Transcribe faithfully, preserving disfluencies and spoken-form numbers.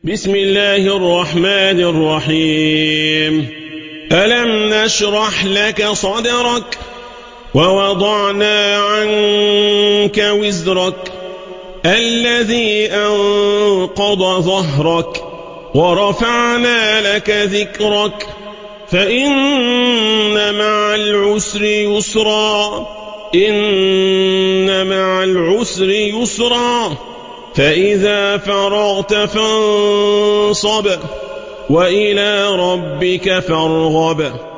بسم الله الرحمن الرحيم ألم نشرح لك صدرك ووضعنا عنك وزرك الذي أنقض ظهرك ورفعنا لك ذكرك فإن مع العسر يسرا إن مع العسر يسرا فإذا فرغت فانصب وإلى ربك فارغب